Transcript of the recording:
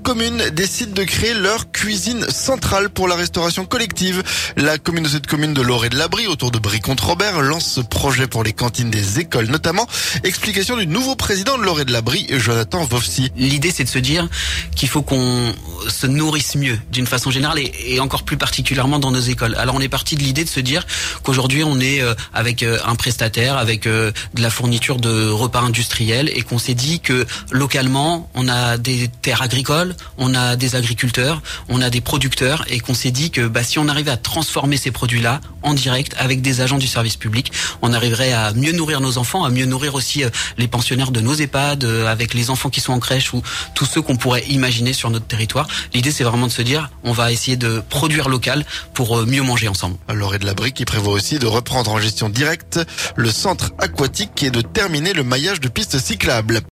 communes décident de créer leur cuisine centrale pour la restauration collective. La communauté de communes de l'Orée de la Brie, autour de Brie-Comte-Robert, lance ce projet pour les cantines des écoles notamment. Explication du nouveau président de l'Orée de la Brie, Jonathan Vofsy. L'idée, c'est de se dire qu'il faut qu'on se nourrisse mieux d'une façon générale et encore plus particulièrement dans nos écoles. Alors on est parti de l'idée de se dire qu'aujourd'hui on est avec un prestataire, avec de la fourniture de repas industriels et qu'on s'est dit que localement on a des terres agricoles, on a des agriculteurs, on a des producteurs et qu'on s'est dit que si on arrivait à transformer ces produits-là en direct avec des agents du service public, on arriverait à mieux nourrir nos enfants, à mieux nourrir aussi les pensionnaires de nos EHPAD, avec les enfants qui sont en crèche ou tous ceux qu'on pourrait imaginer sur notre territoire. L'idée, c'est vraiment de se dire, on va essayer de produire local pour mieux manger ensemble. L'Orée de la Brie qui prévoit aussi de reprendre en gestion directe le centre aquatique et de terminer le maillage de pistes cyclables.